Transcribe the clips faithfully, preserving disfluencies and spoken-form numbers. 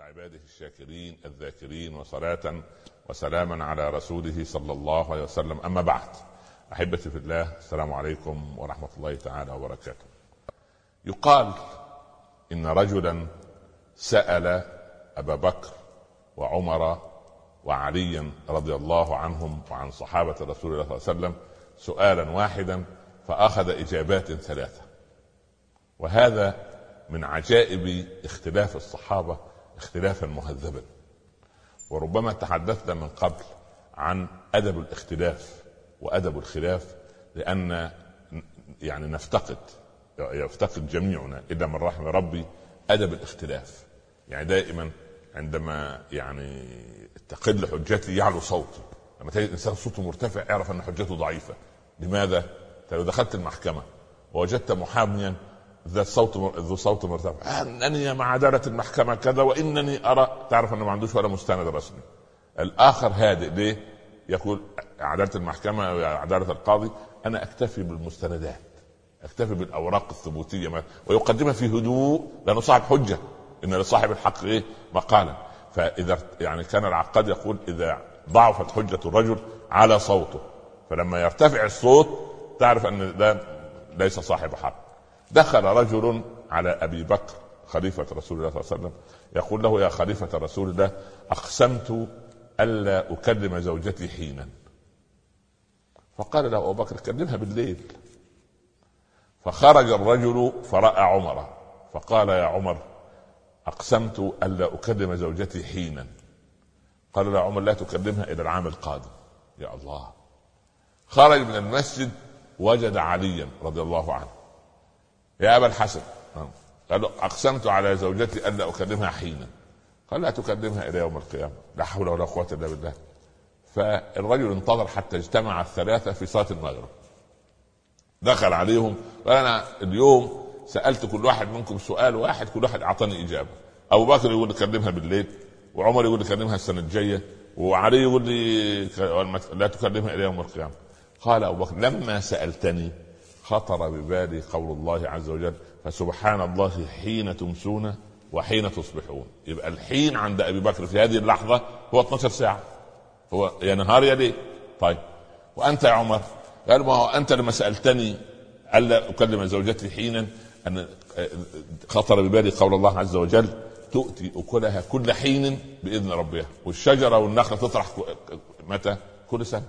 عباده الشاكرين الذاكرين، وصلاة وسلاما على رسوله صلى الله عليه وسلم. أما بعد، أحبتي في الله، السلام عليكم ورحمة الله تعالى وبركاته. يقال إن رجلا سأل أبا بكر وعمر وعليا رضي الله عنهم وعن صحابة رسول الله صلى الله عليه وسلم سؤالا واحدا فأخذ إجابات ثلاثة، وهذا من عجائب اختلاف الصحابة اختلافا مهذبا. وربما تحدثنا من قبل عن أدب الاختلاف وأدب الخلاف، لأن يعني نفتقد يفتقد جميعنا إلا من رحم ربي أدب الاختلاف. يعني دائما عندما يعني تقل حجتي يعلو صوتي، لما تجد إنسان صوته مرتفع اعرف أن حجته ضعيفة. لماذا؟ لو دخلت المحكمة ووجدت محاميا ذات صوت ذو صوت مرتفع، انني مع عداله المحكمه كذا وانني ارى، تعرف انه ما عندوش ولا مستند رسمي. الاخر هادئ، ليه؟ يقول عداله المحكمه وعداله القاضي انا اكتفي بالمستندات، اكتفي بالاوراق الثبوتيه ما. ويقدمها في هدوء لانه صاحب حجه، ان لصاحب الحق ايه مقالا. فاذا يعني كان العقاد يقول اذا ضعفت حجه الرجل على صوته، فلما يرتفع الصوت تعرف ان ده ليس صاحب حق. دخل رجل على أبي بكر خليفة رسول الله صلى الله عليه وسلم يقول له: يا خليفة رسول الله، أقسمت ألا أكلم زوجتي حينا. فقال له أبو بكر: كلمها بالليل. فخرج الرجل فرأى عمر فقال: يا عمر، أقسمت ألا أكلم زوجتي حينا. قال له عمر: لا تكلمها إلى العام القادم. يا الله. خرج من المسجد وجد عليا رضي الله عنه: يا أبا الحسن، قال له: أقسمت على زوجتي ألا أكلمها حينا. قال: لا تكلمها إلى يوم القيامة. لا حول ولا قوة إلا بالله. فالرجل انتظر حتى اجتمع الثلاثة في صلاة المغرب. دخل عليهم قال: أنا اليوم سألت كل واحد منكم سؤال واحد، كل واحد أعطاني إجابة. أبو بكر يقول لي كلمها بالليل، وعمر يقول لي كلمها السنة الجاية، وعلي يقول لي لا تكلمها إلى يوم القيامة. قال أبو بكر: لما سألتني خطر ببالي قول الله عز وجل: فسبحان الله حين تمسون وحين تصبحون. يبقى الحين عند أبي بكر في هذه اللحظة هو اثناشر ساعة، هو يا نهار يا ليل. طيب وأنت يا عمر؟ قال: ما هو أنت لما سألتني ألا أكلم زوجتي حينا أن خطر ببالي قول الله عز وجل: تؤتي أكلها كل حين بإذن ربها، والشجرة والنخلة تطرح متى؟ كل سنة.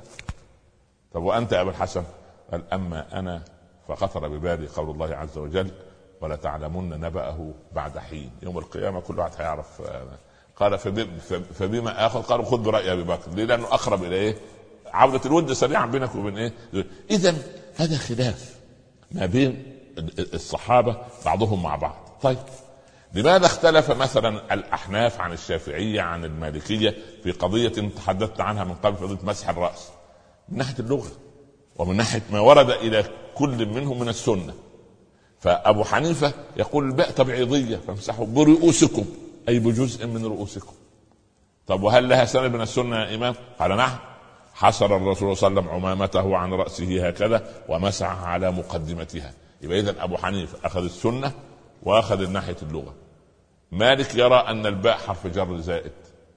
طب وأنت يا أبا الحسن؟ قال: أما أنا فخطر ببالي قول الله عز وجل: ولا تعلمن نبأه بعد حين. يوم القيامة كل واحد هيعرف. قال: فبما آخذ؟ قال: خذ برأي أبي بكر. ليه؟ لأنه أقرب إلى إيه؟ عودة الود سريعا بينك وبين إيه. إذن هذا خلاف ما بين الصحابة بعضهم مع بعض. طيب لماذا اختلف مثلا الأحناف عن الشافعية عن المالكية في قضية تحدثت عنها من قبل، قضية مسح الرأس؟ من ناحية اللغة ومن ناحية ما ورد إلى كل منهم من السنة. فأبو حنيفة يقول: الباء تبعيضية، فامسحوا برؤوسكم أي بجزء من رؤوسكم. طب وهل لها سند من السنة يا إمام؟ قال: نعم، حصر الرسول صلى الله عليه وسلم عمامته عن رأسه هكذا ومسح على مقدمتها. يبقى إذن أبو حنيفة أخذ السنة وأخذ الناحية اللغة. مالك يرى أن الباء حرف جر زائد،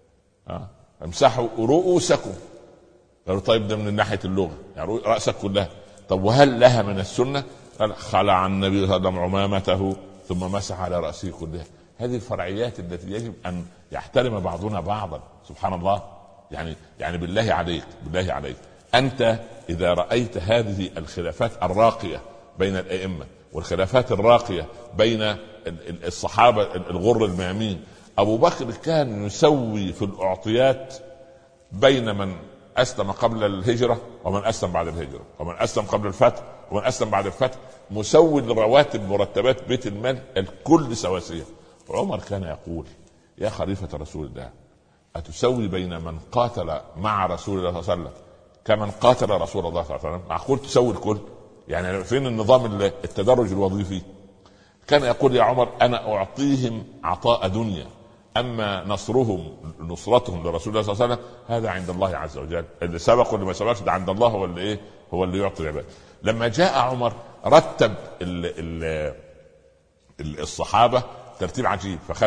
ها امسحوا رؤوسكم. قالوا: طيب ده من ناحية اللغة، يعني رأسك كلها. طب وهل لها من السنة؟ قال: خلع النبي صلى الله عليه وسلم عمامته ثم مسح على رأسه كلها. هذه الفرعيات التي يجب أن يحترم بعضنا بعضا. سبحان الله. يعني يعني بالله عليك بالله عليك أنت إذا رأيت هذه الخلافات الراقية بين الأئمة والخلافات الراقية بين الصحابة الغر الميامين، أبو بكر كان يسوي في الأعطيات بين من أسلم قبل الهجرة ومن أسلم بعد الهجرة، ومن أسلم قبل الفتح ومن أسلم بعد الفتح، مسوي لرواتب مرتبات بيت المال الكل سواسية. عمر كان يقول: يا خليفة رسول الله، أتسوي بين من قاتل مع رسول الله صلى الله عليه وسلم كمن قاتل رسول الله صلى الله عليه وسلم؟ معقول تسوي الكل؟ يعني فين النظام التدرج الوظيفي؟ كان يقول: يا عمر، أنا أعطيهم عطاء دنيا، أما نصرهم نصرتهم لرسول الله صلى الله عليه وسلم هذا عند الله عز وجل. اللي سبق واللي ما سبقش ده عند الله، هو اللي إيه هو اللي يعطي العباد. لما جاء عمر رتب ال ال الصحابة ترتيب عجيب، فخلى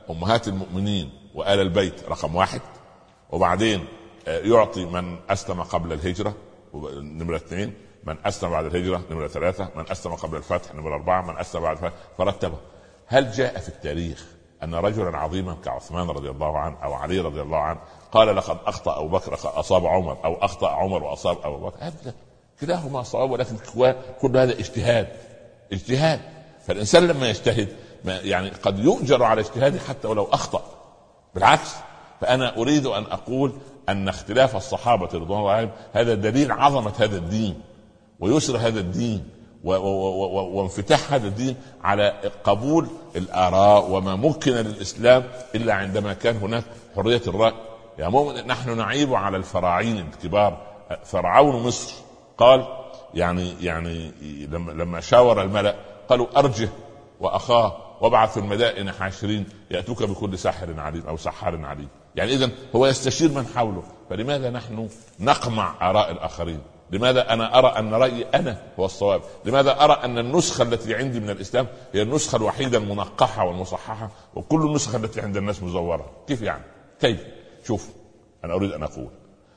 امهات المؤمنين وآل البيت رقم واحد، وبعدين يعطي من اسلم قبل الهجره نمره اثنين، من اسلم بعد الهجره نمره ثلاثه، من اسلم قبل الفتح نمره اربعه، من اسلم بعد الفتح، فرتبه. هل جاء في التاريخ ان رجلا عظيما كعثمان رضي الله عنه او علي رضي الله عنه قال لقد اخطا ابو بكر اصاب عمر، او اخطا عمر واصاب ابو بكر؟ ابدا، كلاهما صواب، ولكن كل هذا اجتهاد اجتهاد. فالانسان لما يجتهد يعني قد يؤجر على اجتهاده حتى ولو اخطا. بالعكس، فانا اريد ان اقول ان اختلاف الصحابه رضوان الله عليهم هذا دليل عظمه هذا الدين ويسر هذا الدين وانفتاح هذا الدين على قبول الآراء وما ممكن للإسلام إلا عندما كان هناك حرية الرأي. يا مؤمن، نحن نعيب على الفراعين الكبار. فرعون مصر قال يعني يعني لما لما شاور الملأ قالوا أرجه وأخاه وابعث في المدائن حاشرين يأتوك بكل ساحر عليم أو سحار عليم. يعني إذن هو يستشير من حوله. فلماذا نحن نقمع آراء الآخرين؟ لماذا أنا أرى أن رأيي أنا هو الصواب؟ لماذا أرى أن النسخة التي عندي من الإسلام هي النسخة الوحيدة المنقحة والمصححة وكل النسخة التي عند الناس مزورة؟ كيف يعني؟ كيف؟ شوف، أنا أريد أن أقول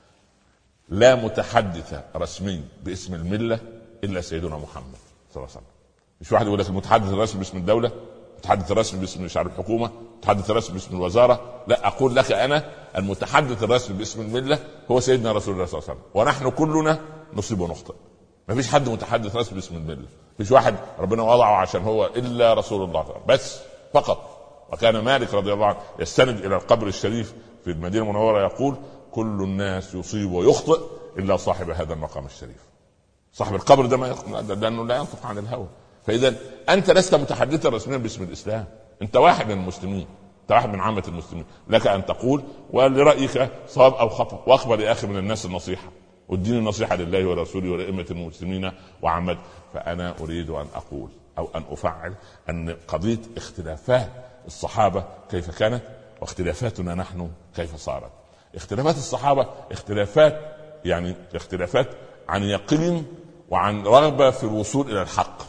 لا متحدث رسمي باسم الملة إلا سيدنا محمد صلى الله عليه وسلم. مش واحد يقول لك المتحدث الرسمي باسم الدولة، متحدث الرسمي باسم شعب الحكومة، متحدث الرسمي باسم الوزارة. لا، أقول لك أنا المتحدث الرسمي باسم الملة هو سيدنا رسول الله صلى الله عليه وسلم، ونحن كلنا نصيب ونخطئ. ما فيش حد متحدث رسمي باسم الملة، فيش واحد ربنا وضعه عشان هو إلا رسول الله بس فقط. وكان مالك رضي الله عنه يستند إلى القبر الشريف في المدينة المنورة يقول كل الناس يصيب ويخطئ إلا صاحب هذا المقام الشريف. صاحب القبر ده ما يخطئ لأنه لا ينطق عن الهوى. فإذا أنت لست متحدثا رسميا باسم الإسلام، أنت واحد من المسلمين، أنت واحد من عامة المسلمين. لك أن تقول ولرأيك صواب أو خطأ، وأقبل يا أخي من الناس النصيحة، والدين النصيحة لله ورسوله ولأئمة المسلمين وعامته. فأنا أريد أن أقول أو أن أفعل أن قضية اختلافات الصحابة كيف كانت واختلافاتنا نحن كيف صارت. اختلافات الصحابة اختلافات يعني اختلافات عن يقين وعن رغبة في الوصول إلى الحق،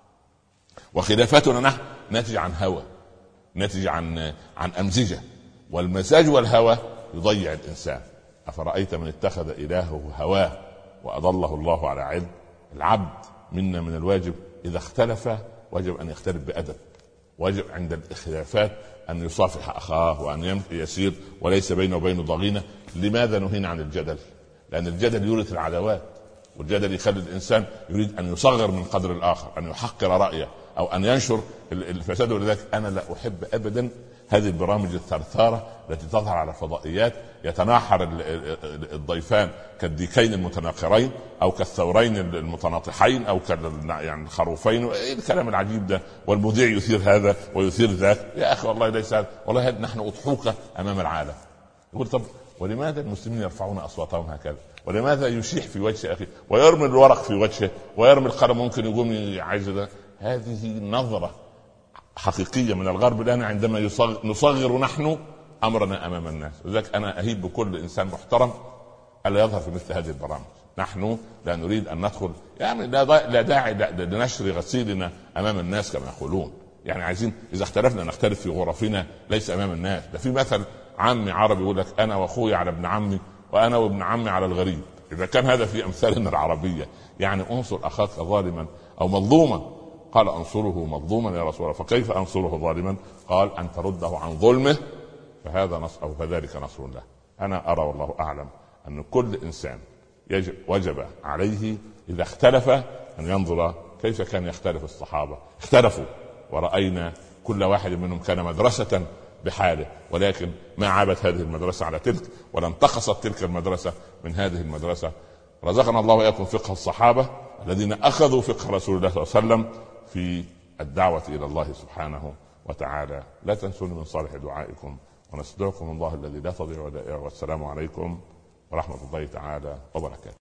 وخلافاتنا نحن ناتج عن هوى، ناتج عن عن أمزجة، والمزاج والهوى يضيع الإنسان. أفرأيت من اتخذ إلهه هواه وأضله الله على علم. العبد منا من الواجب إذا اختلف واجب أن يختلف بأدب، واجب عند الاختلافات أن يصافح أخاه وأن يسير وليس بينه وبينه ضغينة. لماذا نهينا عن الجدل؟ لأن الجدل يورث العداوات، والجدل يخلي الإنسان يريد أن يصغر من قدر الآخر، أن يحقر رأيه أو أن ينشر الفساد. ولذلك أنا لا أحب أبدا هذه البرامج الثرثارة التي تظهر على فضائيات يتناحر الضيفان كالديكين المتناقرين أو كالثورين المتناطحين أو يعني الخروفين، الكلام العجيب ده، والمذيع يثير هذا ويثير ذاك. يا أخي والله ليس هذا، والله نحن أضحوك أمام العالم. يقول طب ولماذا المسلمين يرفعون أصواتهم هكذا؟ ولماذا يشيح في وجه أخي ويرمي الورق في وجهه ويرمي القلم ممكن يقوم عايز ده؟ هذه نظرة حقيقية من الغرب الآن عندما يصغر نصغر نحن أمرنا أمام الناس. لذلك أنا أهيب بكل إنسان محترم ألا يظهر في مثل هذه البرامج. نحن لا نريد أن ندخل يعني لا داعي لنشر غسيلنا أمام الناس كما يقولون. يعني عايزين إذا اختلفنا نختلف في غرفنا ليس أمام الناس. ده في مثل عامي عربي يقول لك أنا وأخوي على ابن عمي وأنا وابن عمي على الغريب. إذا كان هذا في أمثالنا العربية يعني أنصر أخاك ظالما أو مظلوما. قال أنصره مظلوما يا رسول الله، فكيف أنصره ظالما؟ قال أن ترده عن ظلمه فهذا نصر أو فذلك نصر الله. أنا أرى والله أعلم أن كل إنسان يجب وجب عليه إذا اختلف أن ينظر كيف كان يختلف الصحابة. اختلفوا ورأينا كل واحد منهم كان مدرسة بحاله، ولكن ما عابت هذه المدرسة على تلك ولا انتقصت تلك المدرسة من هذه المدرسة. رزقنا الله وإياكم فقه الصحابة الذين أخذوا فقه رسول الله صلى الله عليه وسلم في الدعوة إلى الله سبحانه وتعالى. لا تنسوني من صالح دعائكم، ونستودعكم الله الذي لا تضيع ودائعه، والسلام عليكم ورحمة الله تعالى وبركاته.